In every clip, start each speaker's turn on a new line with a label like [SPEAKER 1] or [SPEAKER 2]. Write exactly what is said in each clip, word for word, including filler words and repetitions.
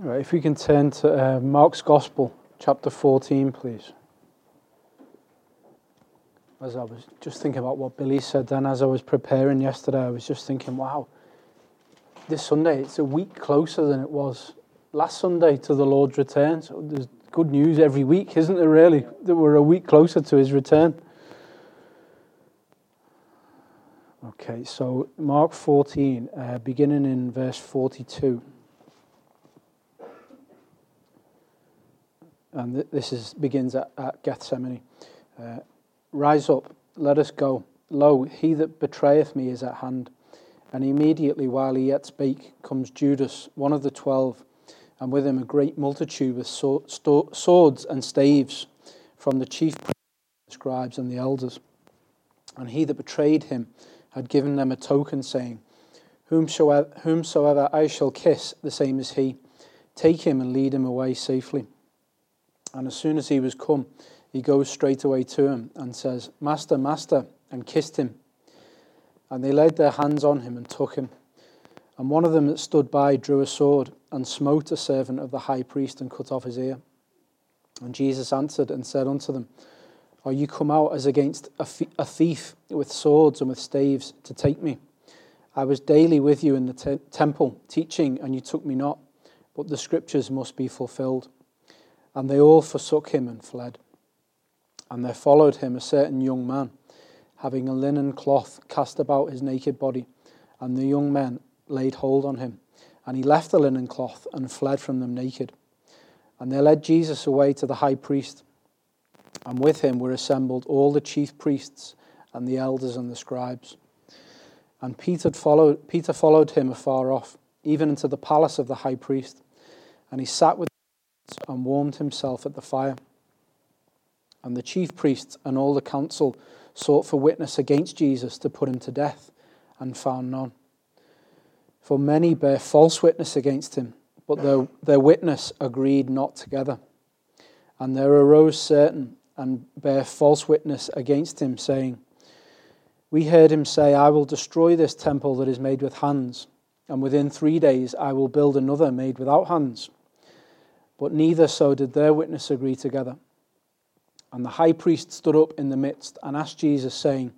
[SPEAKER 1] Right, if we can turn to uh, Mark's Gospel, chapter fourteen, please. As I was just thinking about what Billy said then, as I was preparing yesterday, I was just thinking, wow, this Sunday, it's a week closer than it was last Sunday to the Lord's return. So there's good news every week, isn't there, really, that we're a week closer to his return. Okay, so Mark fourteen, uh, beginning in verse forty-two. And th- this is begins at, at Gethsemane. Uh, Rise up, let us go. Lo, he that betrayeth me is at hand. And immediately while he yet spake, comes Judas, one of the twelve, and with him a great multitude with so- sto- swords and staves from the chief priests, the scribes, and the elders. And he that betrayed him had given them a token, saying, Whomsoever, whomsoever I shall kiss, the same is he. Take him and lead him away safely. And as soon as he was come, he goes straight away to him and says, Master, Master, and kissed him. And they laid their hands on him and took him. And one of them that stood by drew a sword and smote a servant of the high priest and cut off his ear. And Jesus answered and said unto them, Are you come out as against a, a thief with swords and with staves to take me? I was daily with you in the te- temple teaching, and you took me not, but the scriptures must be fulfilled. And they all forsook him and fled. And there followed him a certain young man, having a linen cloth cast about his naked body. And the young men laid hold on him. And he left the linen cloth and fled from them naked. And they led Jesus away to the high priest. And with him were assembled all the chief priests and the elders and the scribes. And Peter followed, Peter followed him afar off, even into the palace of the high priest. And he sat with and warmed himself at the fire. And the chief priests and all the council sought for witness against Jesus to put him to death, and found none. For many bare false witness against him, but their, their witness agreed not together. And there arose certain and bare false witness against him, saying, We heard him say, I will destroy this temple that is made with hands, and within three days I will build another made without hands. But neither so did their witness agree together. And the high priest stood up in the midst and asked Jesus, saying,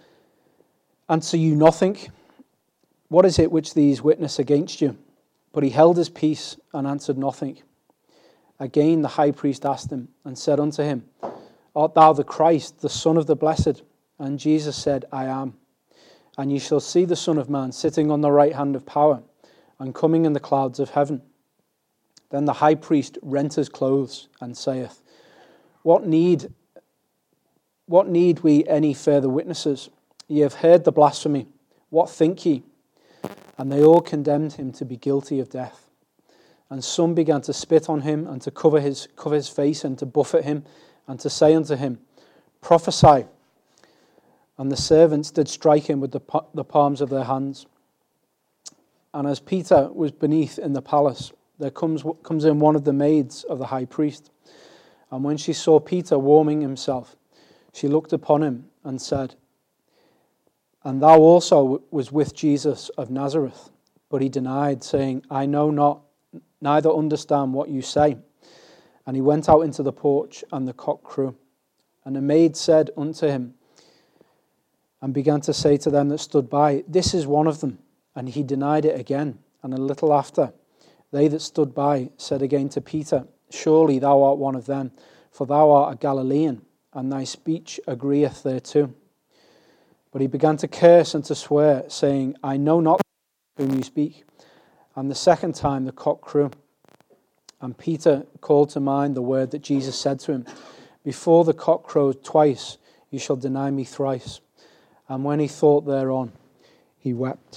[SPEAKER 1] Answer you nothing? What is it which these witness against you? But he held his peace and answered nothing. Again the high priest asked him and said unto him, Art thou the Christ, the Son of the Blessed? And Jesus said, I am. And ye shall see the Son of Man sitting on the right hand of power and coming in the clouds of heaven. Then the high priest rent his clothes and saith, What need, what need we any further witnesses? Ye have heard the blasphemy. What think ye? And they all condemned him to be guilty of death. And some began to spit on him and to cover his, cover his face and to buffet him and to say unto him, Prophesy. And the servants did strike him with the, the palms of their hands. And as Peter was beneath in the palace, there comes, comes in one of the maids of the high priest. And when she saw Peter warming himself, she looked upon him and said, And thou also was with Jesus of Nazareth. But he denied, saying, I know not, neither understand what you say. And he went out into the porch, and the cock crew. And the maid said unto him, and began to say to them that stood by, This is one of them. And he denied it again. And a little after, they that stood by said again to Peter, Surely thou art one of them, for thou art a Galilean, and thy speech agreeth thereto. But he began to curse and to swear, saying, I know not whom you speak. And the second time the cock crew. And Peter called to mind the word that Jesus said to him, Before the cock crows twice, you shall deny me thrice. And when he thought thereon, he wept.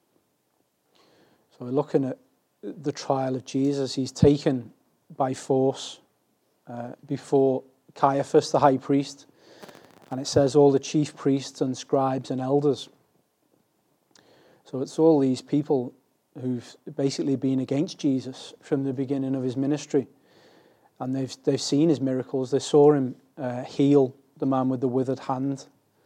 [SPEAKER 1] So we're looking at the trial of Jesus. He's taken by force uh, before Caiaphas, the high priest. And it says all the chief priests and scribes and elders. So it's all these people who've basically been against Jesus from the beginning of his ministry. And they've they've seen his miracles. They saw him uh, heal the man with the withered hand.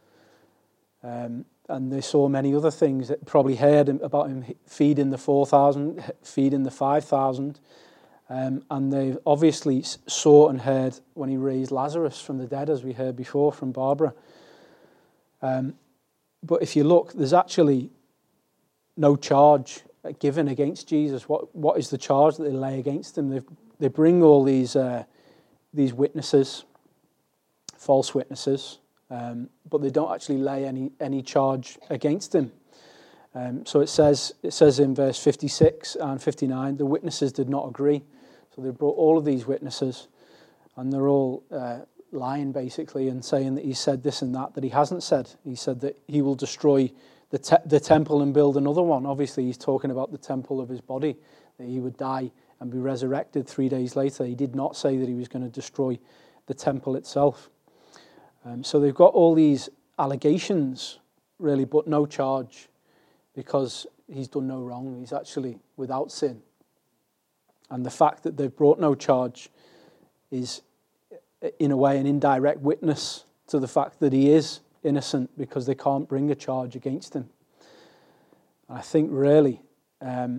[SPEAKER 1] Um, and they saw many other things. That probably heard about him feeding the four thousand, feeding the five thousand. Um, and they obviously saw and heard when he raised Lazarus from the dead, as we heard before from Barbara. Um, but if you look, there's actually no charge given against Jesus. What what is the charge that they lay against him? They they bring all these uh, these witnesses, false witnesses, um, but they don't actually lay any any charge against him. Um, so it says it says in verse fifty-six and fifty-nine, the witnesses did not agree. So they brought all of these witnesses, and they're all uh, lying basically and saying that he said this and that that he hasn't said. He said that he will destroy the te- the temple and build another one. Obviously, he's talking about the temple of his body, that he would die and be resurrected three days later. He did not say that he was going to destroy the temple itself. Um, so they've got all these allegations, really, but no charge, because he's done no wrong. He's actually without sin. And the fact that they've brought no charge is, in a way, an indirect witness to the fact that he is innocent, because they can't bring a charge against him. I think, really, um,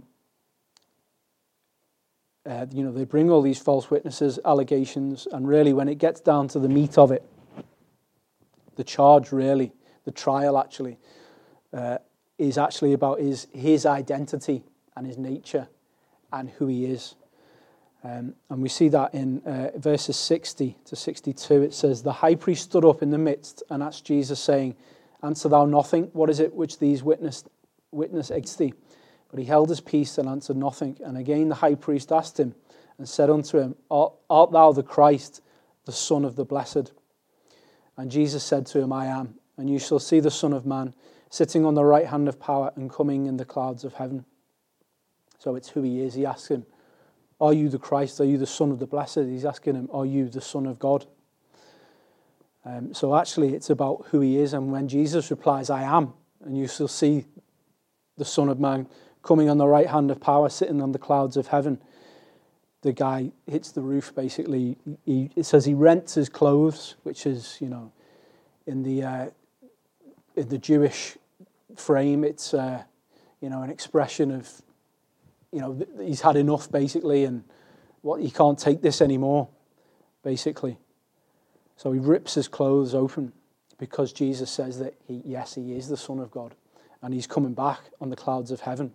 [SPEAKER 1] uh, you know, they bring all these false witnesses, allegations, and really, when it gets down to the meat of it, the charge, really, the trial, actually, uh, is actually about his, his identity and his nature and who he is. Um, and we see that in uh, verses sixty to sixty-two. It says, the high priest stood up in the midst and asked Jesus, saying, answer thou nothing? What is it which these witness, witness against thee? But he held his peace and answered nothing. And again the high priest asked him and said unto him, art, art thou the Christ, the Son of the Blessed? And Jesus said to him, I am. And you shall see the Son of Man sitting on the right hand of power and coming in the clouds of heaven. So it's who he is. He asks him, are you the Christ? Are you the Son of the Blessed? He's asking him, are you the Son of God? Um, so actually it's about who he is. And when Jesus replies, I am, and you shall see the Son of Man coming on the right hand of power, sitting on the clouds of heaven, the guy hits the roof, basically. He, it says he rents his clothes, which is, you know, in the uh, in the Jewish frame, it's, uh, you know, an expression of, you know, he's had enough, basically, and what he can't take this anymore, basically. So he rips his clothes open because Jesus says that, he, yes, he is the Son of God, and he's coming back on the clouds of heaven.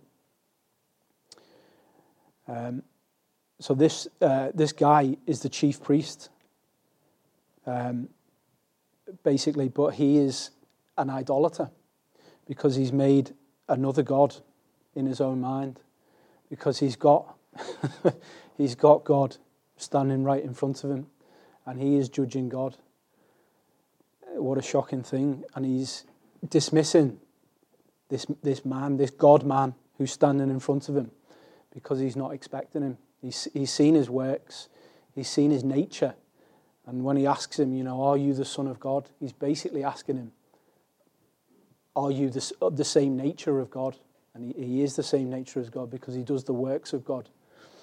[SPEAKER 1] Um, so this uh, this guy is the chief priest, um, basically, but he is an idolater because he's made another god in his own mind. Because he's got he's got God standing right in front of him, and he is judging God. What a shocking thing. And he's dismissing this this man, this God man who's standing in front of him, because he's not expecting him. He's he's seen his works, he's seen his nature, and when he asks him, you know, are you the Son of God? He's basically asking him, are you the, the same nature of God? And he, he is the same nature as God because he does the works of God.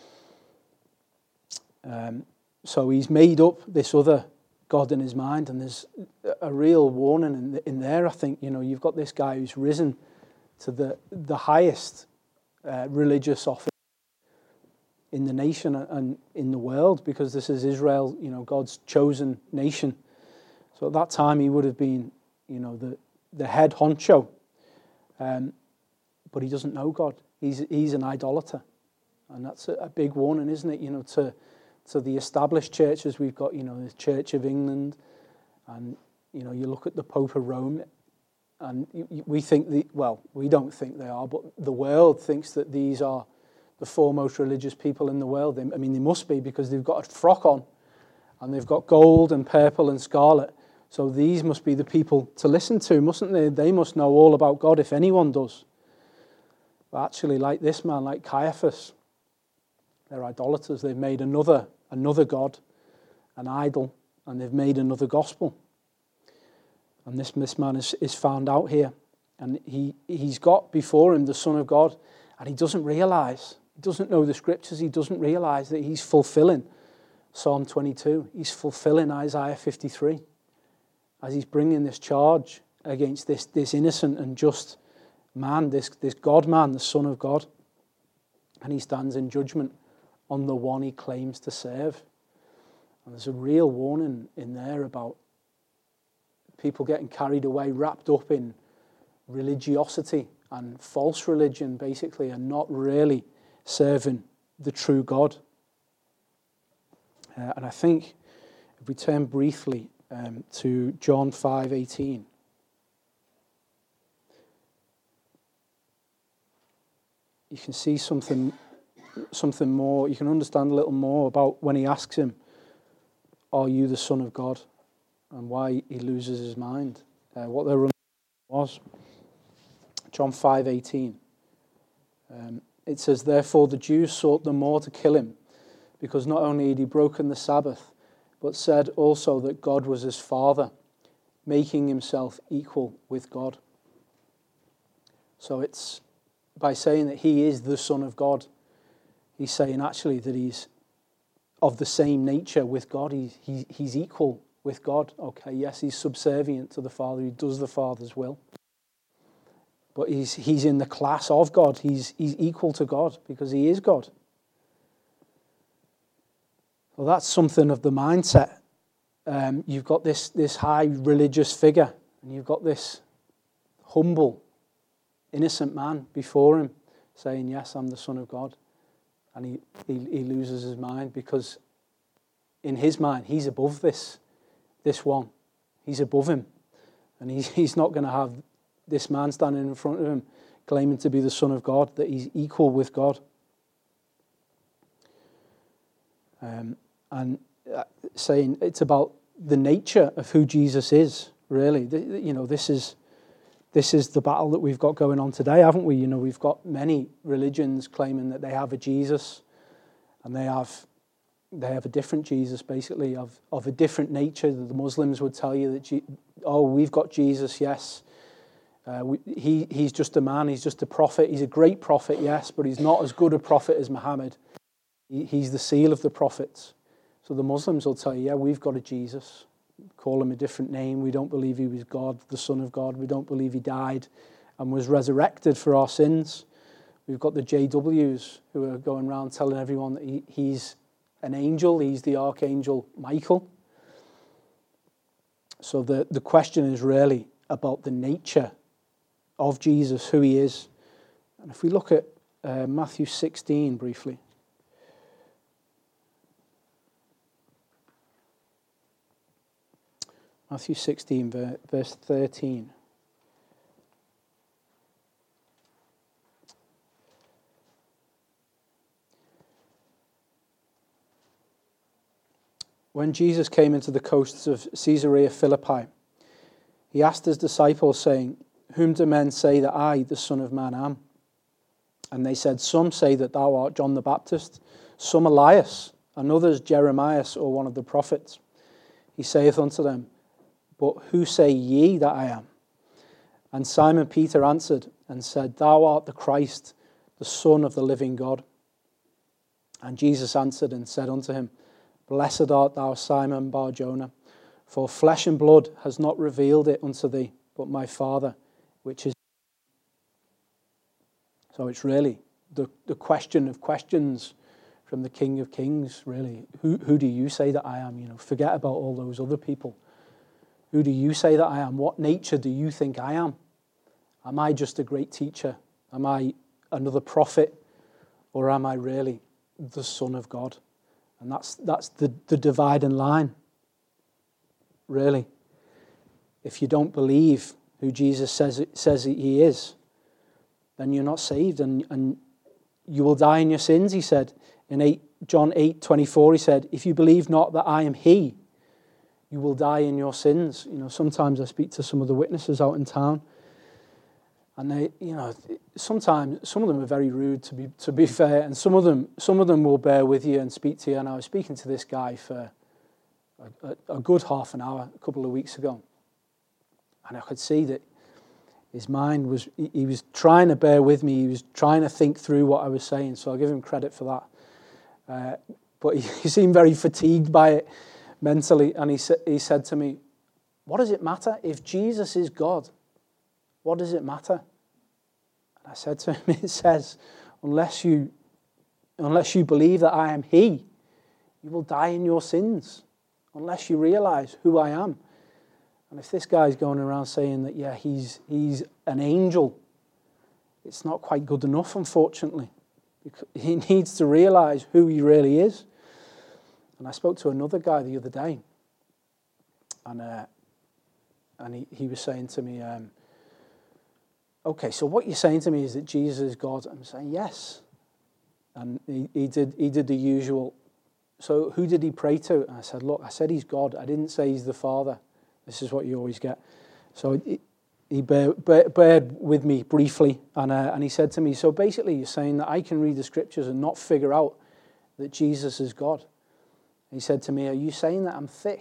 [SPEAKER 1] Um, so he's made up this other God in his mind, and there's a real warning in, the, in there. I think, you know, you've got this guy who's risen to the the highest uh, religious office in the nation and in the world, because this is Israel, you know, God's chosen nation. So at that time he would have been, you know, the the head honcho. Um, But he doesn't know God. He's he's an idolater. And that's a, a big warning, isn't it? You know, to to the established churches, we've got, you know, the Church of England, and, you know, you look at the Pope of Rome, and you, you, we think, the well, we don't think they are, but the world thinks that these are the foremost religious people in the world. They, I mean, they must be, because they've got a frock on, and they've got gold and purple and scarlet. So these must be the people to listen to, mustn't they? They must know all about God, if anyone does. But actually, like this man, like Caiaphas, they're idolaters. They've made another another God, an idol, and they've made another gospel. And this, this man is, is found out here. And he, he's got before him the Son of God, and he doesn't realize, he doesn't know the scriptures, he doesn't realize that he's fulfilling Psalm twenty-two. He's fulfilling Isaiah fifty-three as he's bringing this charge against this, this innocent and just man, this, this God man, the Son of God. And he stands in judgment on the one he claims to serve. And there's a real warning in there about people getting carried away, wrapped up in religiosity and false religion, basically, and not really serving the true God. Uh, and I think if we turn briefly um, to John five eighteen, you can see something, something more. You can understand a little more about when he asks him, "Are you the Son of God?" and why he loses his mind. Uh, what their run was. John five eighteen. Um, it says, "Therefore the Jews sought the more to kill him, because not only had he broken the Sabbath, but said also that God was his Father, making himself equal with God." So it's by saying that he is the Son of God, he's saying actually that he's of the same nature with God. He's, he, he's equal with God. Okay, yes, he's subservient to the Father. He does the Father's will. But he's he's in the class of God. He's he's equal to God because he is God. Well, that's something of the mindset. Um, you've got this, this high religious figure, and you've got this humble, innocent man before him saying, "Yes, I'm the Son of God." And he, he, he loses his mind because in his mind, he's above this, this one. He's above him. And he's, he's not going to have this man standing in front of him claiming to be the Son of God, that he's equal with God. Um, and uh, saying it's about the nature of who Jesus is, really. The, you know, this is this is the battle that we've got going on today, haven't we? You know, we've got many religions claiming that they have a Jesus, and they have they have a different Jesus, basically, of, of a different nature. The Muslims would tell you that, G- oh, we've got Jesus, yes. Uh, we, he he's just a man, he's just a prophet. He's a great prophet, yes, but he's not as good a prophet as Muhammad. He, he's the seal of the prophets. So the Muslims will tell you, yeah, we've got a Jesus. Call him a different name. We don't believe he was God, the Son of God. We don't believe he died and was resurrected for our sins. We've got the J Ws who are going around telling everyone that he, he's an angel. He's the Archangel Michael. So the, the question is really about the nature of Jesus, who he is. And if we look at uh, Matthew sixteen briefly. Matthew sixteen, verse thirteen. When Jesus came into the coasts of Caesarea Philippi, he asked his disciples, saying, "Whom do men say that I, the Son of Man, am?" And they said, "Some say that thou art John the Baptist, some Elias, and others Jeremiah or one of the prophets." He saith unto them, "But who say ye that I am?" And Simon Peter answered and said, "Thou art the Christ, the Son of the living God." And Jesus answered and said unto him, "Blessed art thou, Simon Bar-Jonah, for flesh and blood has not revealed it unto thee, but my Father, which is..." So it's really the, the question of questions from the King of Kings, really. Who, who do you say that I am? You know, forget about all those other people. Who do you say that I am? What nature do you think I am? Am I just a great teacher? Am I another prophet? Or am I really the Son of God? And that's that's the, the dividing line, really. If you don't believe who Jesus says says he is, then you're not saved, and, and you will die in your sins, he said. In eight, John eight twenty-four, he said, "If you believe not that I am he, you will die in your sins." You know, sometimes I speak to some of the witnesses out in town, and they, you know, sometimes some of them are very rude, to be to be fair, and some of them some of them will bear with you and speak to you. And I was speaking to this guy for a, a, a good half an hour a couple of weeks ago, and I could see that his mind was, he, he was trying to bear with me. He was trying to think through what I was saying, so I'll give him credit for that. Uh, but he, he seemed very fatigued by it mentally, and he, sa- he said to me, "What does it matter? If Jesus is God, what does it matter?" And I said to him, "It says, unless you unless you believe that I am he, you will die in your sins, unless you realize who I am. And if this guy's going around saying that, yeah, he's he's an angel, it's not quite good enough, unfortunately. Because he needs to realize who he really is. And I spoke to another guy the other day, and uh, and he, he was saying to me, um, okay, so what you're saying to me is that Jesus is God. I'm saying, yes. And he, he did he did the usual. So who did he pray to? And I said, look, I said he's God. I didn't say he's the Father. This is what you always get. So he, he bear, bear, bared with me briefly, and uh, and he said to me, so basically you're saying that I can read the scriptures and not figure out that Jesus is God. He said to me, are you saying that I'm thick?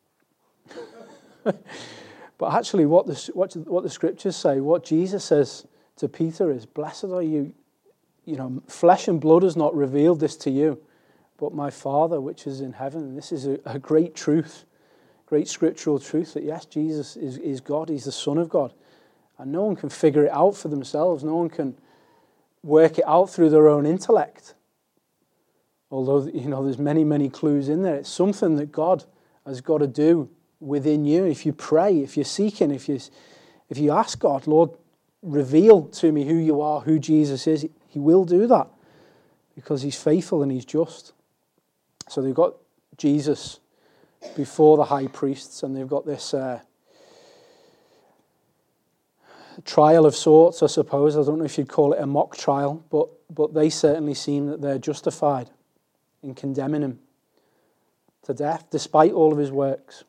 [SPEAKER 1] But actually what the, what, what the scriptures say, what Jesus says to Peter is, blessed are you, you know, flesh and blood has not revealed this to you, but my Father which is in heaven. And this is a, a great truth, great scriptural truth, that yes, Jesus is, is God, he's the Son of God. And no one can figure it out for themselves. No one can work it out through their own intellect. Although, you know, there's many, many clues in there. It's something that God has got to do within you. If you pray, if you're seeking, if you if you ask God, Lord, reveal to me who you are, who Jesus is, he will do that because he's faithful and he's just. So they've got Jesus before the high priests, and they've got this uh, trial of sorts, I suppose. I don't know if you'd call it a mock trial, but but they certainly seem that they're justified in condemning him to death, despite all of his works.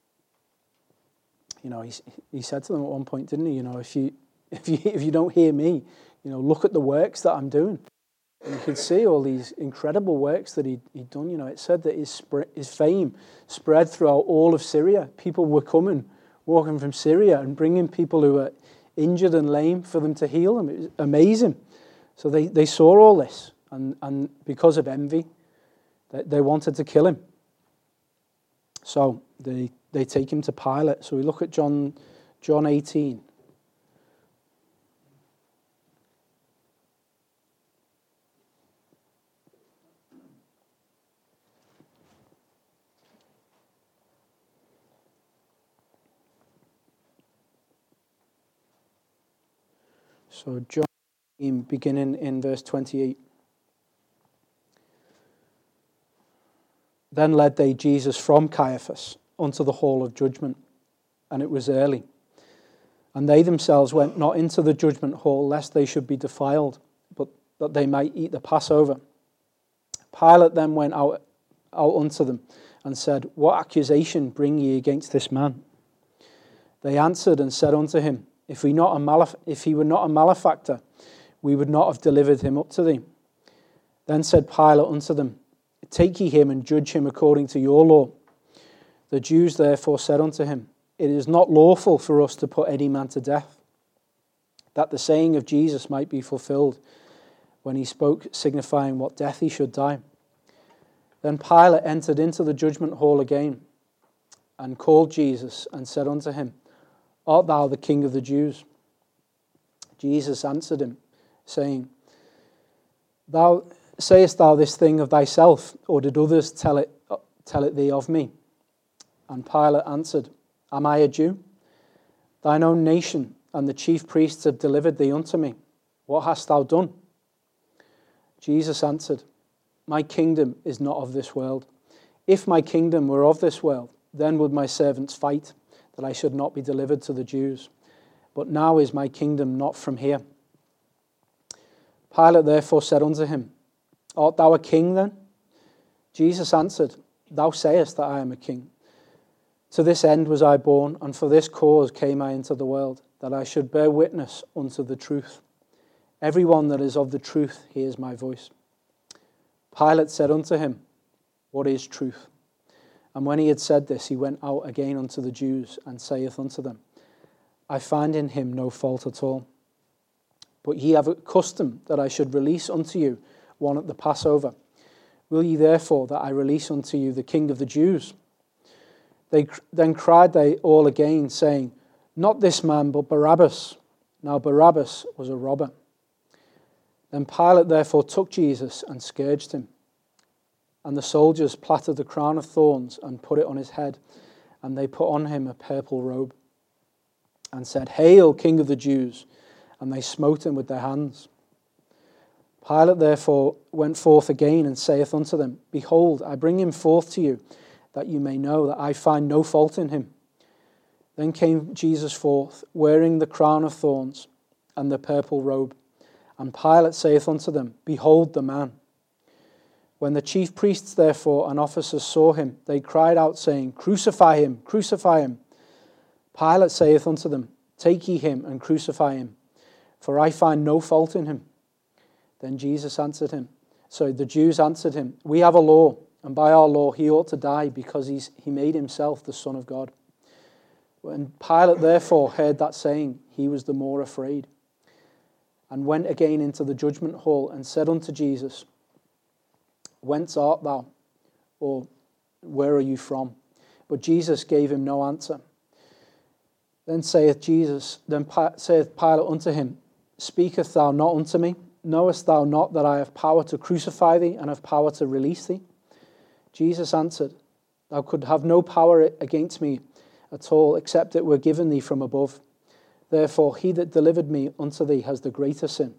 [SPEAKER 1] You know, he he said to them at one point, didn't he? You know, if you if you if you don't hear me, you know, look at the works that I'm doing. And you could see all these incredible works that he'd, he'd done. You know, it said that his his fame spread throughout all of Syria. People were coming, walking from Syria, and bringing people who were injured and lame for them to heal them. It was amazing. So they, they saw all this, and, and because of envy, they, they wanted to kill him. So they they take him to Pilate. So we look at John John eighteen. So John, beginning in verse twenty-eight. Then led they Jesus from Caiaphas unto the hall of judgment, and it was early. And they themselves went not into the judgment hall, lest they should be defiled, but that they might eat the Passover. Pilate then went out, out unto them, and said, What accusation bring ye against this man? They answered and said unto him, If we not a malef- if he were not a malefactor, we would not have delivered him up to thee. Then said Pilate unto them, Take ye him and judge him according to your law. The Jews therefore said unto him, It is not lawful for us to put any man to death, that the saying of Jesus might be fulfilled, when he spoke, signifying what death he should die. Then Pilate entered into the judgment hall again, and called Jesus, and said unto him, Art thou the King of the Jews? Jesus answered him, saying, Thou sayest thou this thing of thyself, or did others tell it tell it thee of me? And Pilate answered, Am I a Jew? Thine own nation and the chief priests have delivered thee unto me. What hast thou done? Jesus answered, My kingdom is not of this world. If my kingdom were of this world, then would my servants fight, that I should not be delivered to the Jews. But now is my kingdom not from here. Pilate therefore said unto him, Art thou a king then? Jesus answered, Thou sayest that I am a king. To this end was I born, and for this cause came I into the world, that I should bear witness unto the truth. Every one that is of the truth hears my voice. Pilate said unto him, What is truth? And when he had said this, he went out again unto the Jews, and saith unto them, I find in him no fault at all. But ye have a custom that I should release unto you one at the Passover. Will ye therefore that I release unto you the King of the Jews? They then cried they all again, saying, Not this man, but Barabbas. Now Barabbas was a robber. Then Pilate therefore took Jesus and scourged him. And the soldiers plaited the crown of thorns and put it on his head, and they put on him a purple robe, and said, "Hail, King of the Jews!" And they smote him with their hands. Pilate therefore went forth again and saith unto them, Behold, I bring him forth to you, that you may know that I find no fault in him. Then came Jesus forth, wearing the crown of thorns and the purple robe. And Pilate saith unto them, Behold the man. When the chief priests therefore and officers saw him, they cried out, saying, Crucify him, crucify him. Pilate saith unto them, Take ye him and crucify him, for I find no fault in him. Then Jesus answered him, so the Jews answered him, We have a law, and by our law he ought to die, because he's, he made himself the Son of God. When Pilate therefore heard that saying, he was the more afraid, and went again into the judgment hall, and said unto Jesus, Whence art thou? Or where are you from? But Jesus gave him no answer. Then saith Jesus, then saith Pilate unto him, Speakest thou not unto me? Knowest thou not that I have power to crucify thee, and have power to release thee? Jesus answered, Thou couldst have no power against me at all, except it were given thee from above. Therefore he that delivered me unto thee has the greater sin.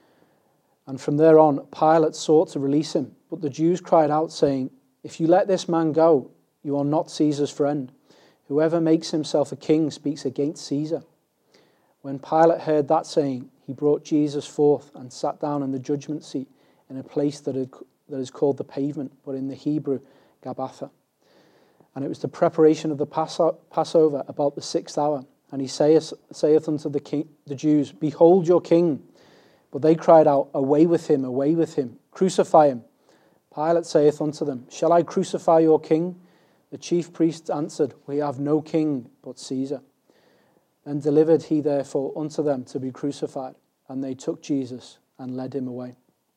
[SPEAKER 1] And from there on Pilate sought to release him, but the Jews cried out, saying, If you let this man go, you are not Caesar's friend. Whoever makes himself a king speaks against Caesar. When Pilate heard that saying, he brought Jesus forth and sat down in the judgment seat in a place that is called the Pavement, but in the Hebrew, Gabbatha. And it was the preparation of the Passover about the sixth hour. And he saith, saith unto the, king, the Jews, Behold your king. But they cried out, Away with him, away with him, crucify him. Pilate saith unto them, Shall I crucify your king? The chief priests answered, We have no king but Caesar. Then delivered he therefore unto them to be crucified, and they took Jesus and led him away.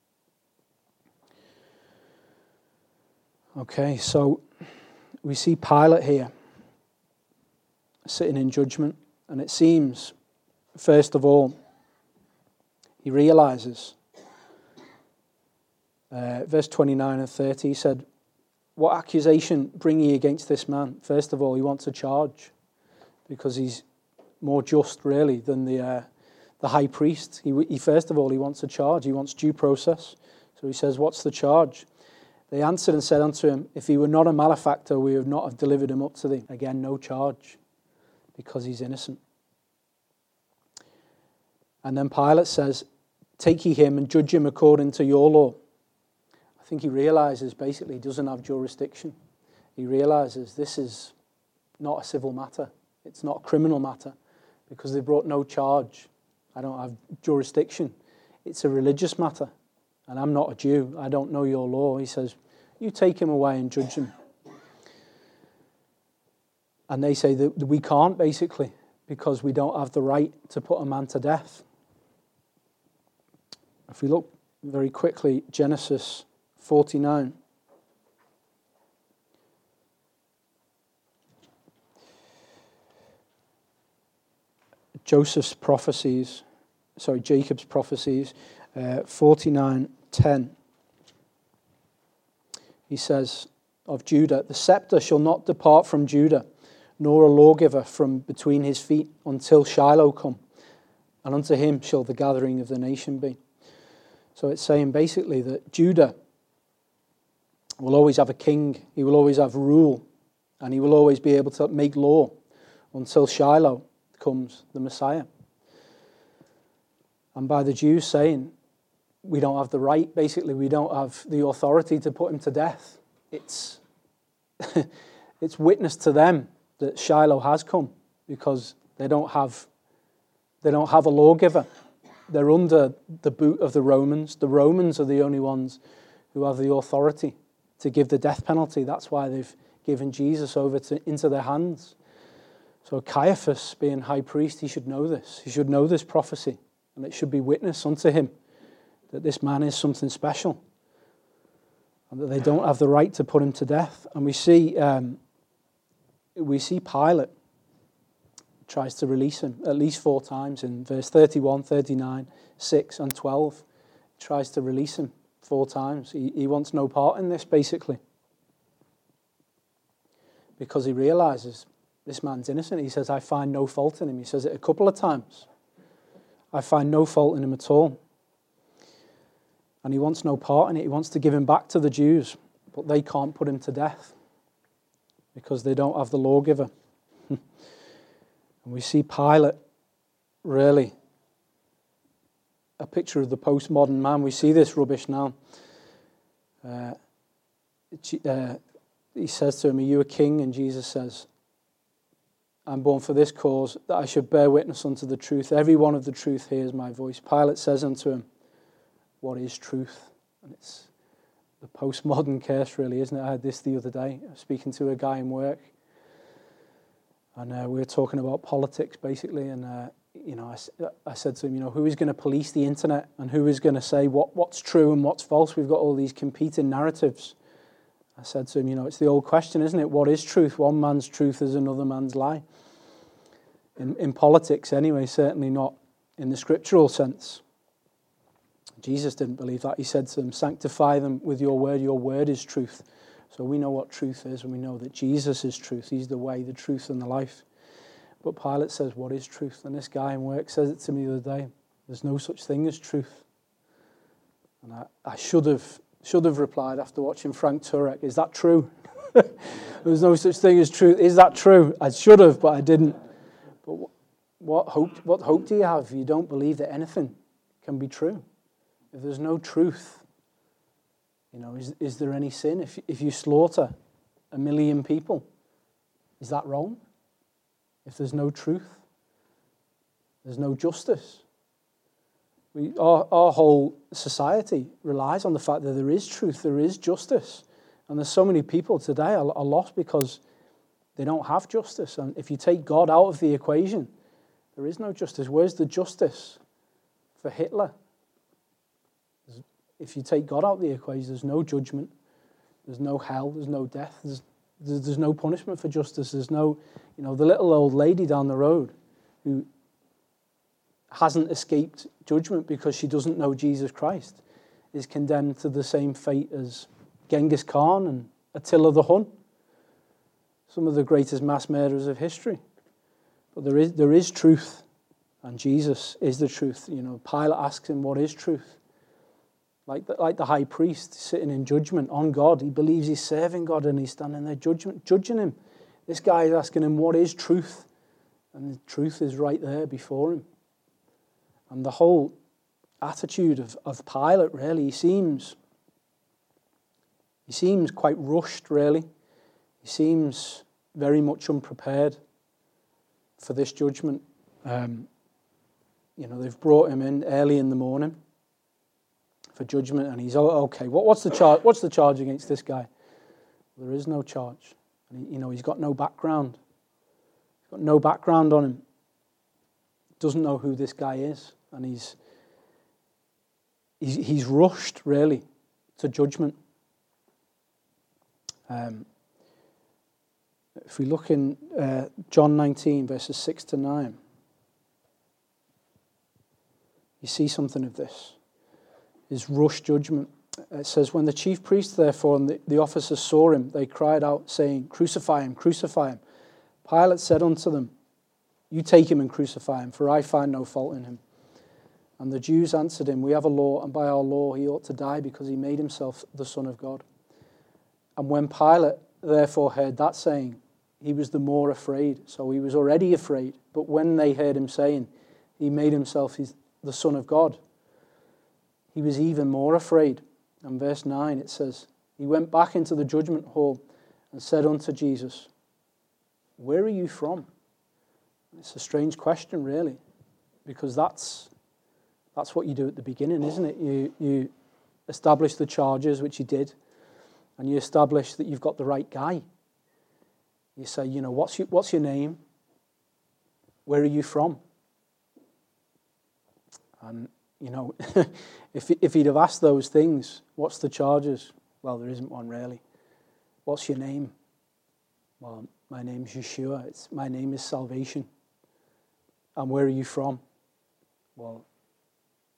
[SPEAKER 1] Okay, so we see Pilate here sitting in judgment, and it seems, first of all, he realizes, uh, verse twenty-nine and thirty, he said, What accusation bring ye against this man? First of all, he wants a charge, because he's more just, really, than the uh, the high priest. He, he first of all, he wants a charge. He wants due process. So he says, What's the charge? They answered and said unto him, If he were not a malefactor, we would not have delivered him up to thee. Again, no charge, because he's innocent. And then Pilate says, Take ye him and judge him according to your law. I think he realizes basically he doesn't have jurisdiction. He realizes this is not a civil matter. It's not a criminal matter, because they brought no charge. I don't have jurisdiction. It's a religious matter, and I'm not a Jew. I don't know your law. He says, you take him away and judge him. And they say that we can't, basically, because we don't have the right to put a man to death. If we look very quickly, Genesis forty-nine. Joseph's prophecies, sorry, Jacob's prophecies, uh, forty-nine ten. He says of Judah, The scepter shall not depart from Judah, nor a lawgiver from between his feet, until Shiloh come, and unto him shall the gathering of the nation be. So it's saying basically that Judah will always have a king, he will always have rule, and he will always be able to make law until Shiloh comes, the Messiah. And by the Jews saying, we don't have the right, basically we don't have the authority to put him to death. It's, it's witness to them that Shiloh has come, because they don't have, they don't have a lawgiver. They're under the boot of the Romans. The Romans are the only ones who have the authority to give the death penalty. That's why they've given Jesus over to, into their hands. So Caiaphas, being high priest, he should know this. He should know this prophecy, and it should be witness unto him that this man is something special, and that they don't have the right to put him to death. And we see, um, we see Pilate tries to release him at least four times in verse thirty-one, thirty-nine, six and twelve. tries to release him four times. He, he wants no part in this, basically. Because he realizes this man's innocent. He says, I find no fault in him. He says it a couple of times. I find no fault in him at all. And he wants no part in it. He wants to give him back to the Jews, but they can't put him to death because they don't have the lawgiver. And we see Pilate, really, a picture of the postmodern man. We see this rubbish now. Uh, uh, he says to him, are you a king? And Jesus says, I'm born for this cause, that I should bear witness unto the truth. Every one of the truth hears my voice. Pilate says unto him, what is truth? And it's the postmodern case, really, isn't it? I had this the other day. I was speaking to a guy in work, and uh, we were talking about politics, basically, and uh, you know, I, I said to him, you know, who is going to police the internet, and who is going to say what, what's true and what's false? We've got all these competing narratives. I said to him, you know, it's the old question, isn't it? What is truth? One man's truth is another man's lie. In, in politics, anyway, certainly not in the scriptural sense. Jesus didn't believe that. He said to them, sanctify them with your word. Your word is truth. So we know what truth is, and we know that Jesus is truth. He's the way, the truth, and the life. But Pilate says, what is truth? And this guy in work says it to me the other day. There's no such thing as truth. And I, I should have should have replied after watching Frank Turek, is that true? There's no such thing as truth. Is that true? I should have, but I didn't. But what hope, what hope do you have if you don't believe that anything can be true? If there's no truth, you know, is, is there any sin? If, if you slaughter a million people, is that wrong? If there's no truth, there's no justice. We, our, our whole society relies on the fact that there is truth, there is justice. And there's so many people today are, are lost because they don't have justice. And if you take God out of the equation, there is no justice. Where's the justice for Hitler? If you take God out of the equation, there's no judgment, there's no hell, there's no death, there's, there's no punishment for justice. There's no, you know, the little old lady down the road who hasn't escaped judgment because she doesn't know Jesus Christ is condemned to the same fate as Genghis Khan and Attila the Hun, some of the greatest mass murderers of history. But there is there is truth, and Jesus is the truth. You know, Pilate asks him, what is truth? Like the, like the high priest sitting in judgment on God. He believes he's serving God and he's standing there judgment, judging him. This guy is asking him, what is truth? And the truth is right there before him. And the whole attitude of, of Pilate, really, he seems, he seems quite rushed, really. He seems very much unprepared for this judgment. Um, you know, they've brought him in early in the morning for judgment, and he's, oh, okay, what, what's the charge? What's the charge against this guy? There is no charge. And he, you know, he's got no background. He's got no background on him. Doesn't know who this guy is, and he's he's, he's rushed, really, to judgment. Um, if we look in uh, John nineteen, verses six to nine, you see something of this. His rushed judgment. It says, when the chief priests, therefore, and the, the officers saw him, they cried out, saying, crucify him, crucify him. Pilate said unto them, you take him and crucify him, for I find no fault in him. And the Jews answered him, we have a law, and by our law he ought to die, because he made himself the Son of God. And when Pilate therefore heard that saying, he was the more afraid. So he was already afraid. But when they heard him saying, he made himself his, the Son of God, he was even more afraid. And verse nine, it says, he went back into the judgment hall and said unto Jesus, where are you from? It's a strange question, really, because that's that's what you do at the beginning, isn't it? You you establish the charges, which you did, and you establish that you've got the right guy. You say, you know, what's your, what's your name? Where are you from? And, you know, if if he'd have asked those things, what's the charges? Well, there isn't one, really. What's your name? Well, my name's Yeshua. It's, my name is salvation. And where are you from? Well,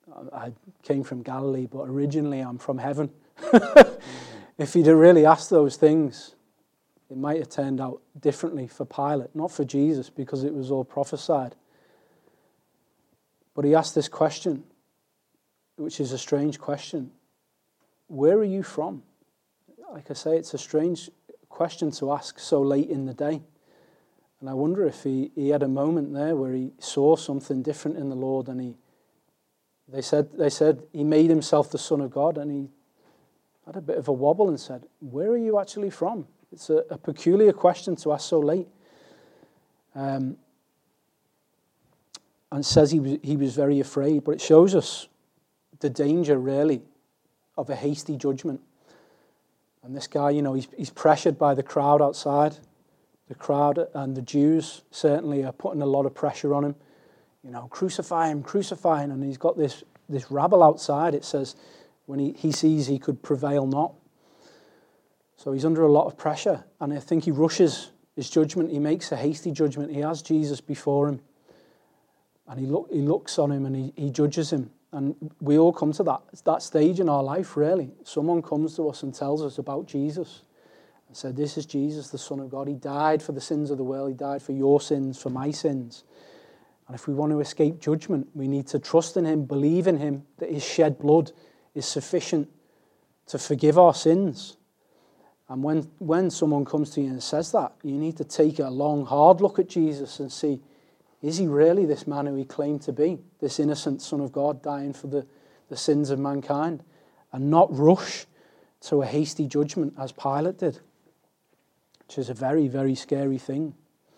[SPEAKER 1] I came from Galilee, but originally I'm from heaven. If he'd have really asked those things, it might have turned out differently for Pilate, not for Jesus, because it was all prophesied. But he asked this question, which is a strange question. Where are you from? Like I say, it's a strange question to ask so late in the day. And I wonder if he, he had a moment there where he saw something different in the Lord, and he they said they said he made himself the Son of God, and he had a bit of a wobble and said, where are you actually from? It's a, a peculiar question to ask so late. Um, and it says he was, he was very afraid, but it shows us the danger, really, of a hasty judgment. And this guy, you know, he's, he's pressured by the crowd outside. The crowd and the Jews certainly are putting a lot of pressure on him. You know, crucify him, crucify him. And he's got this, this rabble outside. It says when he, he sees he could prevail not. So he's under a lot of pressure. And I think he rushes his judgment. He makes a hasty judgment. He has Jesus before him. And he, look, he looks on him and he, he judges him. And we all come to that, that stage in our life, really. Someone comes to us and tells us about Jesus. And said, this is Jesus, the Son of God. He died for the sins of the world. He died for your sins, for my sins. And if we want to escape judgment, we need to trust in him, believe in him, that his shed blood is sufficient to forgive our sins. And when, when someone comes to you and says that, you need to take a long, hard look at Jesus and see, is he really this man who he claimed to be, this innocent Son of God dying for the, the sins of mankind? And not rush to a hasty judgment as Pilate did, which is a very, very scary thing.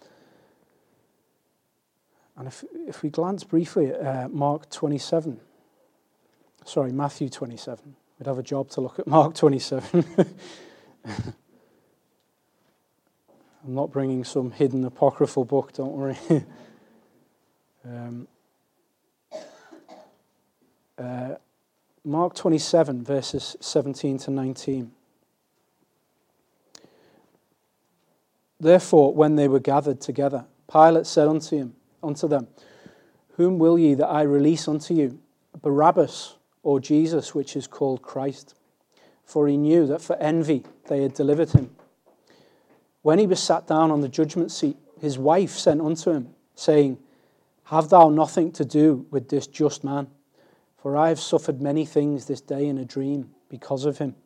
[SPEAKER 1] And if if we glance briefly at uh, Mark twenty-seven, sorry, Matthew twenty-seven, we'd have a job to look at Mark twenty-seven. I'm not bringing some hidden apocryphal book, don't worry. um, uh, Mark twenty-seven, verses seventeen to nineteen. Therefore, when they were gathered together, Pilate said unto him, unto them, whom will ye that I release unto you, Barabbas or Jesus, which is called Christ? For he knew that for envy they had delivered him. When he was sat down on the judgment seat, his wife sent unto him, saying, have thou nothing to do with this just man? For I have suffered many things this day in a dream because of him.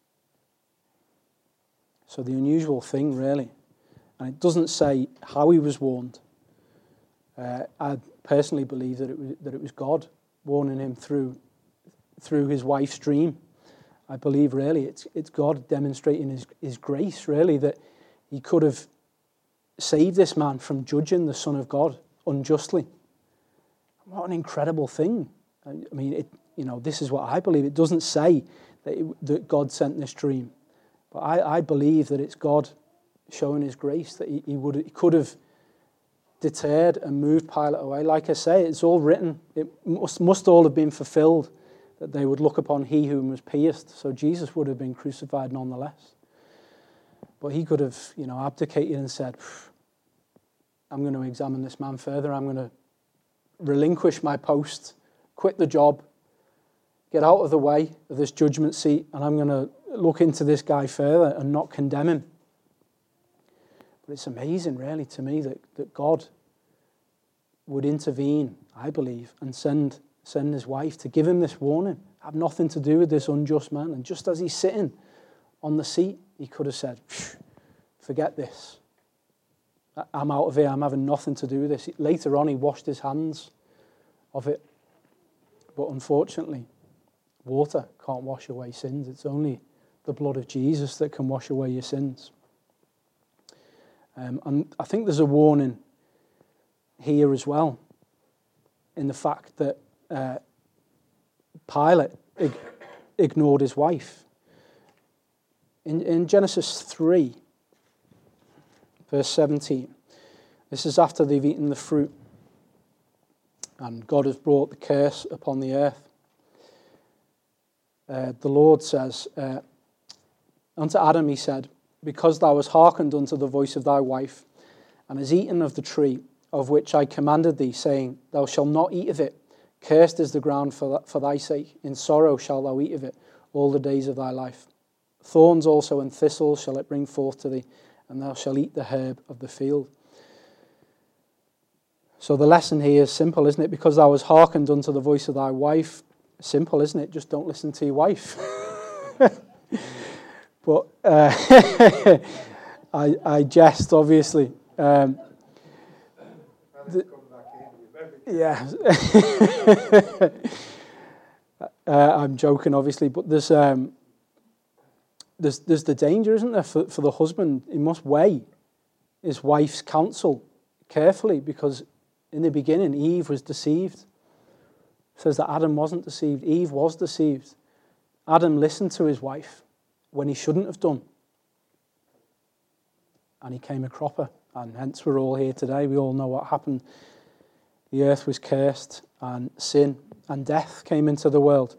[SPEAKER 1] So the unusual thing, really, and it doesn't say how he was warned. Uh, I personally believe that it was, that it was God warning him through through his wife's dream. I believe really it's it's God demonstrating his, his grace, really, that he could have saved this man from judging the Son of God unjustly. What an incredible thing. I mean, it, you know, this is what I believe. It doesn't say that, it, that God sent this dream, but I, I believe that it's God showing his grace, that he, he would he could have deterred and moved Pilate away. Like I say, it's all written. It must, must all have been fulfilled, that they would look upon he whom was pierced. So Jesus would have been crucified nonetheless. But he could have, you know, abdicated and said, I'm going to examine this man further. I'm going to relinquish my post, quit the job, get out of the way of this judgment seat, and I'm going to look into this guy further and not condemn him. But it's amazing, really, to me that, that God would intervene, I believe, and send send his wife to give him this warning. Have nothing to do with this unjust man. And just as he's sitting on the seat, he could have said, forget this. I'm out of here. I'm having nothing to do with this. Later on, he washed his hands of it. But unfortunately, water can't wash away sins. It's only the blood of Jesus that can wash away your sins. Um, and I think there's a warning here as well in the fact that uh, Pilate ig- ignored his wife. In, in Genesis three, verse seventeen, this is after they've eaten the fruit and God has brought the curse upon the earth. Uh, the Lord says, uh, unto Adam he said, because thou hast hearkened unto the voice of thy wife, and hast eaten of the tree of which I commanded thee, saying, thou shalt not eat of it, Cursed is the ground for, for thy sake. In sorrow shalt thou eat of it all the days of thy life. Thorns also and thistles shall it bring forth to thee, and thou shalt eat the herb of the field. So the lesson here is simple, isn't it? Because thou hast hearkened unto the voice of thy wife. Simple, isn't it? Just don't listen to your wife. But uh, I, I jest, obviously. Um, the, yeah. uh, I'm joking, obviously, but there's um, there's there's the danger, isn't there, for, for the husband? He must weigh his wife's counsel carefully, because in the beginning, Eve was deceived. It says that Adam wasn't deceived. Eve was deceived. Adam listened to his wife when he shouldn't have done. And he came a cropper. And hence we're all here today. We all know what happened. The earth was cursed, and sin and death came into the world.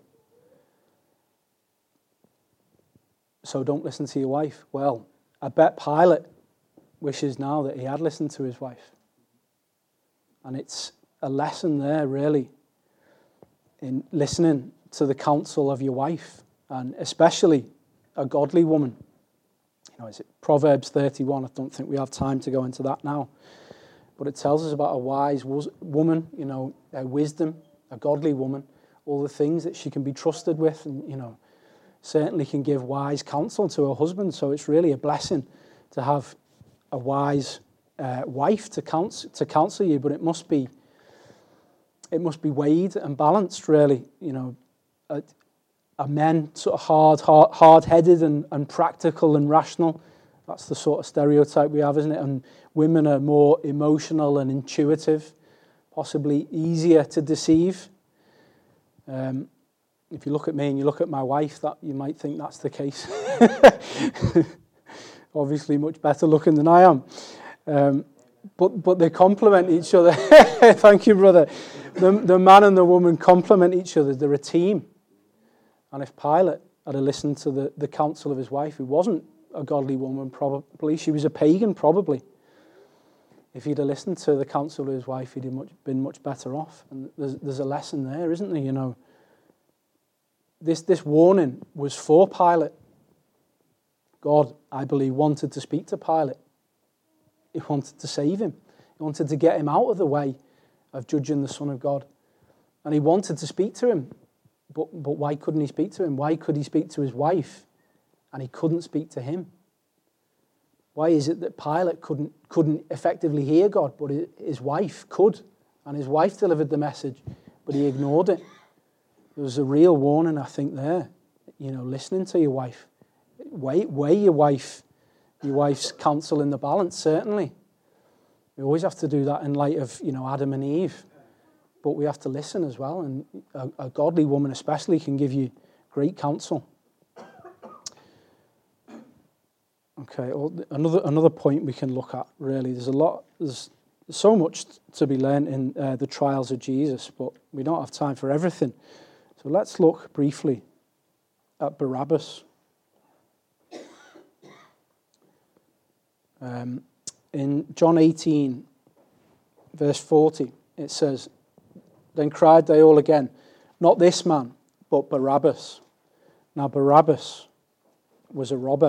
[SPEAKER 1] So don't listen to your wife. Well, I bet Pilate wishes now that he had listened to his wife. And it's a lesson there, really, in listening to the counsel of your wife, and especially a godly woman. You know, is it Proverbs thirty-one? I don't think we have time to go into that now. But it tells us about a wise woman, you know, a wisdom, a godly woman, all the things that she can be trusted with, and, you know, certainly can give wise counsel to her husband. So it's really a blessing to have a wise uh, wife to counsel, to counsel you, but it must be it must be weighed and balanced, really. You know, are, are men sort of hard, hard, hard-headed and, and practical and rational? That's the sort of stereotype we have, isn't it? And women are more emotional and intuitive, possibly easier to deceive. Um, if you look at me and you look at my wife, that you might think that's the case. Obviously much better looking than I am. Um, but but they complement each other. Thank you, brother. The, the man and the woman complement each other. They're a team. And if Pilate had listened to the, the counsel of his wife, who wasn't a godly woman, probably, she was a pagan, probably. If he'd have listened to the counsel of his wife, he'd have much, been much better off. And there's, there's a lesson there, isn't there? You know, this this warning was for Pilate. God, I believe, wanted to speak to Pilate. He wanted to save him. He wanted to get him out of the way of judging the Son of God. And he wanted to speak to him. But, but why couldn't he speak to him? Why could he speak to his wife and he couldn't speak to him? Why is it that Pilate couldn't, couldn't effectively hear God, but his wife could? And his wife delivered the message, but he ignored it. There was a real warning, I think, there. You know, listening to your wife. Weigh, weigh your wife, your wife's counsel in the balance, certainly. We always have to do that in light of, you know, Adam and Eve. But we have to listen as well. And a, a godly woman especially can give you great counsel. Okay, well, another another point we can look at, really. There's a lot, there's so much to be learned in uh, the trials of Jesus, but we don't have time for everything. So let's look briefly at Barabbas. Um, in John eighteen, verse forty, it says, "Then cried they all again, not this man, but Barabbas." Now Barabbas was a robber.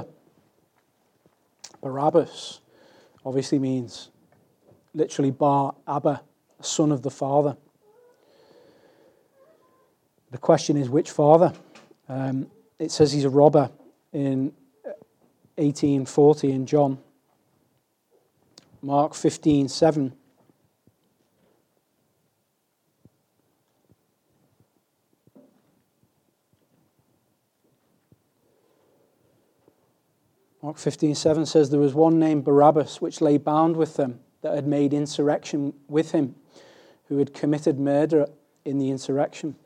[SPEAKER 1] Barabbas obviously means literally Bar Abba, son of the father. The question is, which father? Um, it says he's a robber in eighteen forty in John. Mark fifteen seven. Mark fifteen seven says, "There was one named Barabbas, which lay bound with them, that had made insurrection with him, who had committed murder in the insurrection."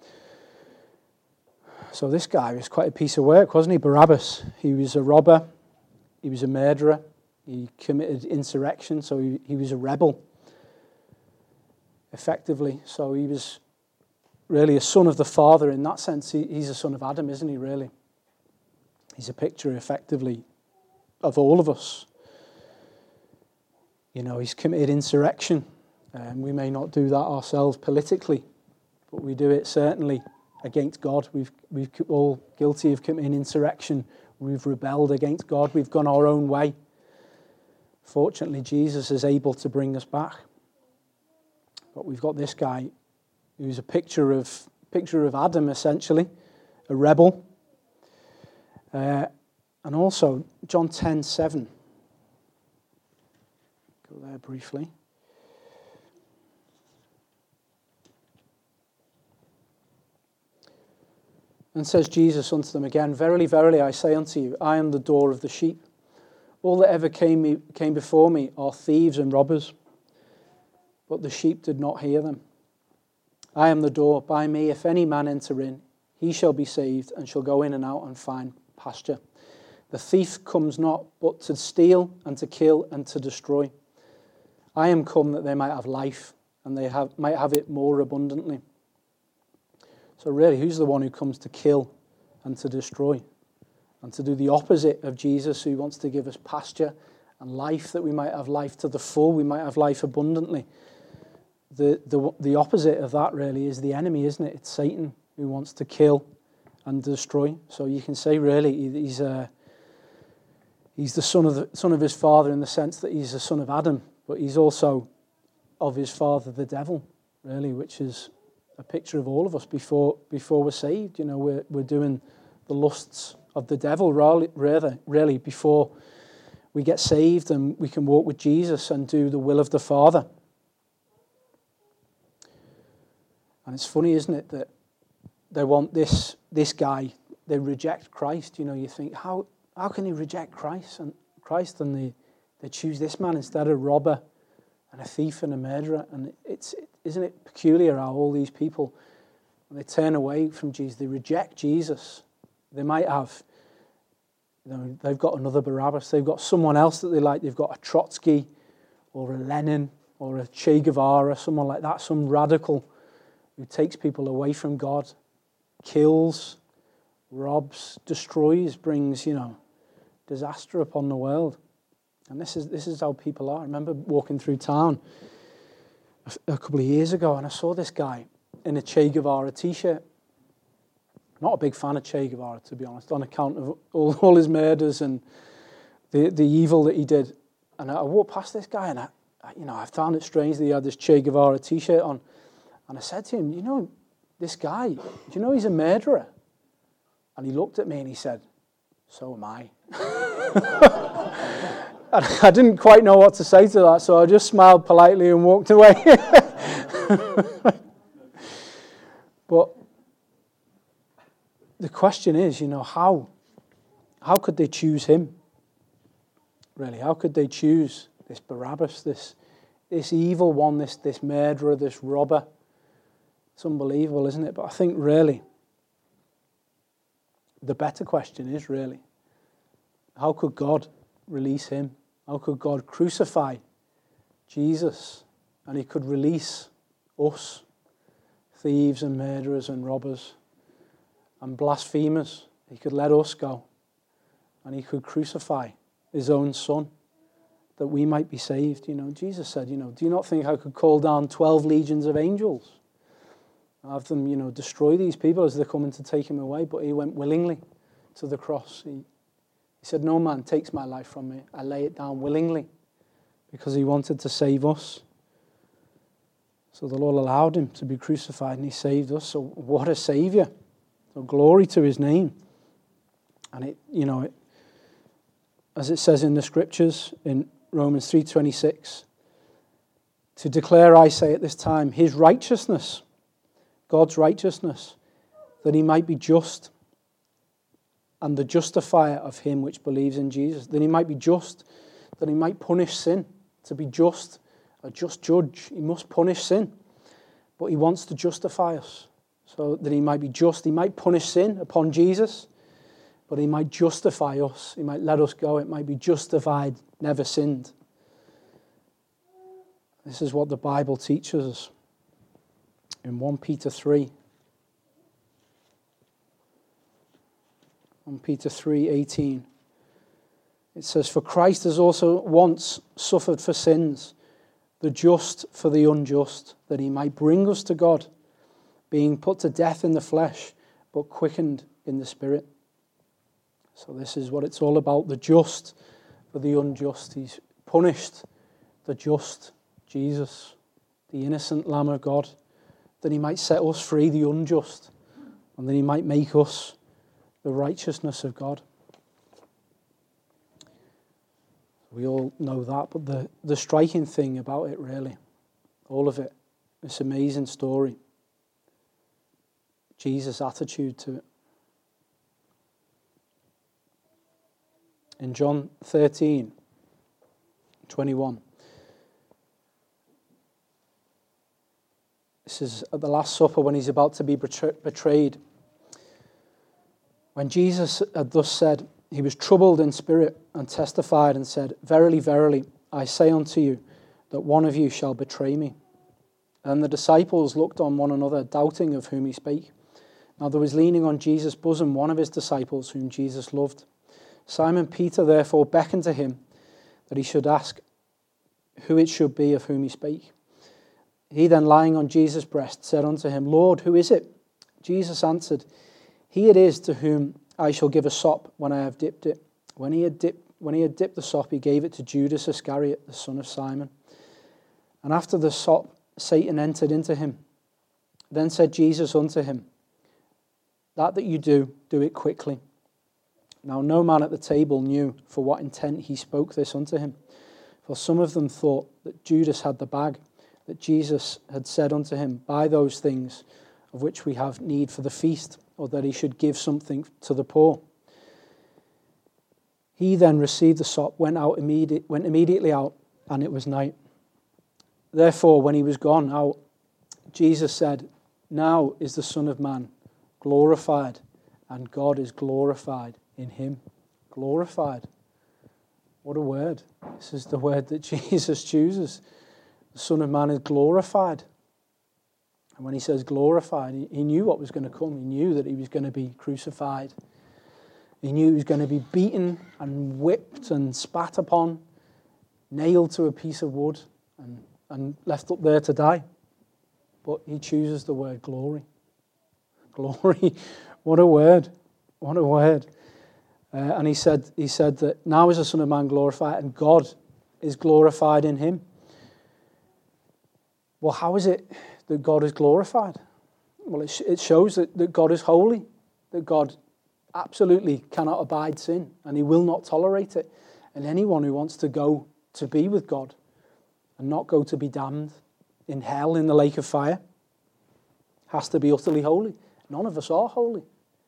[SPEAKER 1] So this guy was quite a piece of work, wasn't he, Barabbas? He was a robber, he was a murderer, he committed insurrection, so he, he was a rebel, effectively. So he was really a son of the father in that sense. He, he's a son of Adam, isn't he, really? He's a picture, effectively, of all of us. You know, he's committed insurrection, and we may not do that ourselves politically, but we do it certainly against God. We've, we've all guilty of committing insurrection. We've rebelled against God. We've gone our own way. Fortunately, Jesus is able to bring us back. But we've got this guy who's a picture of picture of Adam, essentially, a rebel. Uh, and also, John ten seven. Go there briefly. And says Jesus unto them again, Verily, verily, I say unto you, I am the door of the sheep. All that ever came, me, came before me are thieves and robbers, but the sheep did not hear them. I am the door. By me, if any man enter in, he shall be saved, and shall go in and out and find pasture. The thief comes not, but to steal, and to kill, and to destroy. I am come that they might have life, and they have, might have it more abundantly. So really, who's the one who comes to kill and to destroy? And to do the opposite of Jesus, who wants to give us pasture and life, that we might have life to the full, we might have life abundantly. The, the, the opposite of that really is the enemy, isn't it? It's Satan who wants to kill and destroy. So you can say really he's uh, he's the son of the son of his father in the sense that he's the son of Adam, but he's also of his father, the devil, really, which is a picture of all of us before before we're saved. You know, we're we're doing the lusts of the devil, rather, really, before we get saved and we can walk with Jesus and do the will of the Father. And it's funny, isn't it, that they want this this guy, they reject Christ. You know, you think, how how can they reject Christ and Christ and they, they choose this man instead of a robber and a thief and a murderer? And it's isn't it peculiar how all these people, when they turn away from Jesus, they reject Jesus. They might have, you know, they've got another Barabbas, they've got someone else that they like, they've got a Trotsky or a Lenin or a Che Guevara, someone like that, some radical who takes people away from God, kills, robs, destroys, brings, you know, disaster upon the world. And this is this is how people are. I remember walking through town a, a couple of years ago and I saw this guy in a Che Guevara t-shirt. Not a big fan of Che Guevara, to be honest, on account of all, all his murders and the the evil that he did. And I walked past this guy, and I, I, you know, I found it strange that he had this Che Guevara T-shirt on. And I said to him, "You know, this guy, do you know he's a murderer?" And he looked at me and he said, "So am I." And I didn't quite know what to say to that, so I just smiled politely and walked away. But the question is, you know, how how could they choose him? Really, how could they choose this Barabbas, this this evil one, this this murderer, this robber? It's unbelievable, isn't it? But I think really the better question is really, how could God release him? How could God crucify Jesus and he could release us, thieves and murderers and robbers and blasphemers? He could let us go and he could crucify his own son that we might be saved. You know, Jesus said, you know, do you not think I could call down twelve legions of angels? Have them, you know, destroy these people as they're coming to take him away? But he went willingly to the cross. He, he said, no man takes my life from me. I lay it down willingly because he wanted to save us. So the Lord allowed him to be crucified and he saved us. So what a saviour. So glory to his name. And it, you know, it, as it says in the scriptures in Romans three twenty-six, to declare, I say at this time, his righteousness, God's righteousness, that he might be just and the justifier of him which believes in Jesus, that he might be just, that he might punish sin. To be just, a just judge, he must punish sin, but he wants to justify us, so that he might be just. He might punish sin upon Jesus, but he might justify us. He might let us go. It might be justified, never sinned. This is what the Bible teaches us in First Peter three. First Peter three eighteen. It says, for Christ has also once suffered for sins, the just for the unjust, that he might bring us to God, being put to death in the flesh, but quickened in the spirit. So this is what it's all about, the just for the unjust. He's punished the just, Jesus, the innocent Lamb of God, that he might set us free, the unjust, and that he might make us the righteousness of God. We all know that, but the, the striking thing about it, really, all of it, this amazing story, Jesus' attitude to it. In John thirteen, twenty-one, this is at the Last Supper when he's about to be betrayed. When Jesus had thus said, he was troubled in spirit and testified and said, "Verily, verily, I say unto you, that one of you shall betray me." And the disciples looked on one another, doubting of whom he spake. Now there was leaning on Jesus' bosom one of his disciples, whom Jesus loved. Simon Peter therefore beckoned to him that he should ask who it should be of whom he spake. He then, lying on Jesus' breast, said unto him, "Lord, who is it?" Jesus answered, "He it is to whom I shall give a sop when I have dipped it." When he had dipped, when he had dipped the sop, he gave it to Judas Iscariot, the son of Simon. And after the sop, Satan entered into him. Then said Jesus unto him, "That that you do, do it quickly." Now no man at the table knew for what intent he spoke this unto him. For some of them thought that Judas had the bag, that Jesus had said unto him, "Buy those things of which we have need for the feast," or that he should give something to the poor. He then received the sop, went out immediate, went immediately out, and it was night. Therefore, when he was gone out, Jesus said, "Now is the Son of Man glorified, and God is glorified in him." Glorified. What a word. This is the word that Jesus chooses. The Son of Man is glorified. And when he says glorified, he, he knew what was going to come. He knew that he was going to be crucified. He knew he was going to be beaten and whipped and spat upon, nailed to a piece of wood and, and left up there to die. But he chooses the word glory. Glory. What a word. What a word. Uh, and he said, he said that now is the Son of Man glorified, and God is glorified in him. Well, how is it that God is glorified? Well, it, sh- it shows that, that God is holy, that God absolutely cannot abide sin, and he will not tolerate it. And anyone who wants to go to be with God and not go to be damned in hell in the lake of fire has to be utterly holy. None of us are holy.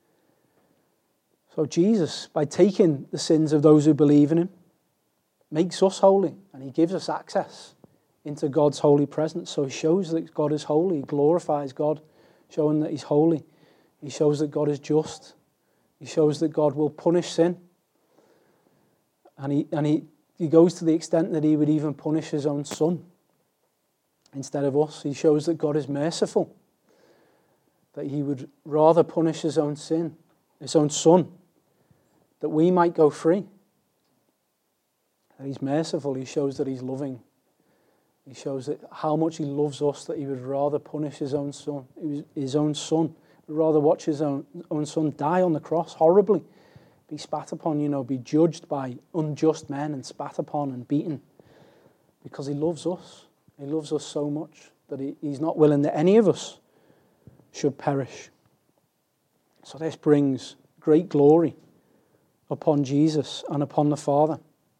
[SPEAKER 1] So Jesus, by taking the sins of those who believe in him, makes us holy, and he gives us access into God's holy presence. So he shows that God is holy, he glorifies God, showing that he's holy. He shows that God is just. He shows that God will punish sin. And he and he, he goes to the extent that he would even punish his own son instead of us. He shows that God is merciful, that he would rather punish his own sin, his own son, that we might go free. That he's merciful. He shows that he's loving. He shows that how much he loves us, that he would rather punish his own son, his own son, would rather watch his own, own son die on the cross horribly, be spat upon, you know, be judged by unjust men and spat upon and beaten, because he loves us. He loves us so much that he, he's not willing that any of us should perish. So this brings great glory upon Jesus and upon the Father.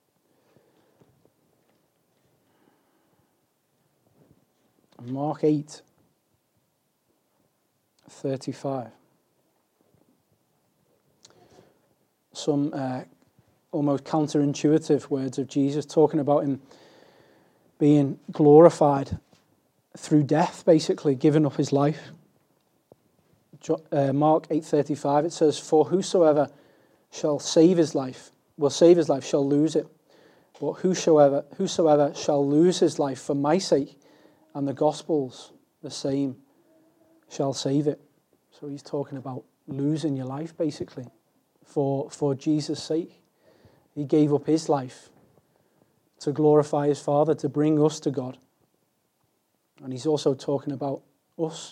[SPEAKER 1] Mark eight, thirty-five. Some uh, almost counterintuitive words of Jesus, talking about him being glorified through death, basically giving up his life. Uh, Mark eight thirty-five, it says, "For whosoever shall save his life, will save his life, shall lose it. But whosoever, whosoever shall lose his life for my sake and the gospel's, the same shall save it." So he's talking about losing your life, basically, for, for Jesus' sake. He gave up his life to glorify his Father, to bring us to God. And he's also talking about us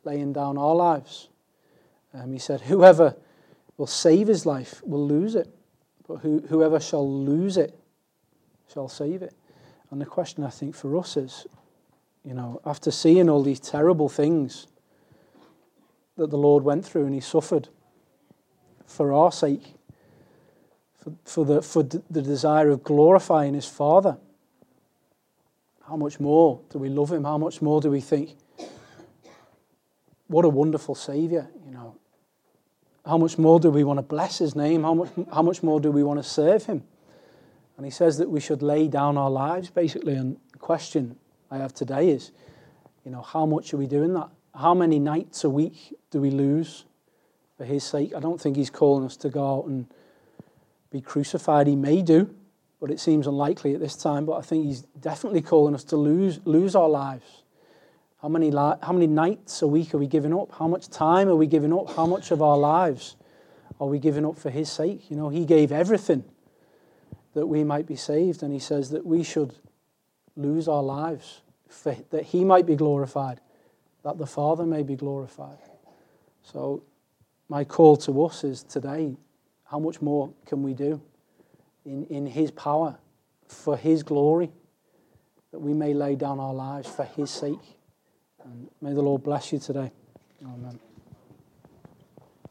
[SPEAKER 1] laying down our lives. Um, he said, whoever will save his life will lose it, but who, whoever shall lose it shall save it. And the question, I think, for us is, you know, after seeing all these terrible things that the Lord went through and he suffered for our sake, for, for, the, for the desire of glorifying his Father, how much more do we love him? How much more do we think, what a wonderful Saviour, you know. How much more do we want to bless his name? How much, how much more do we want to serve him? And he says that we should lay down our lives, basically. And the question I have today is, you know, how much are we doing that? How many nights a week do we lose for his sake? I don't think he's calling us to go out and be crucified. He may do, but it seems unlikely at this time. But I think he's definitely calling us to lose lose our lives. How many li- how many nights a week are we giving up? How much time are we giving up? How much of our lives are we giving up for his sake? You know, he gave everything that we might be saved, and he says that we should lose our lives for, that he might be glorified, that the Father may be glorified. So my call to us is today, how much more can we do in, in his power, for his glory, that we may lay down our lives for his sake. And may the Lord bless you today. Amen.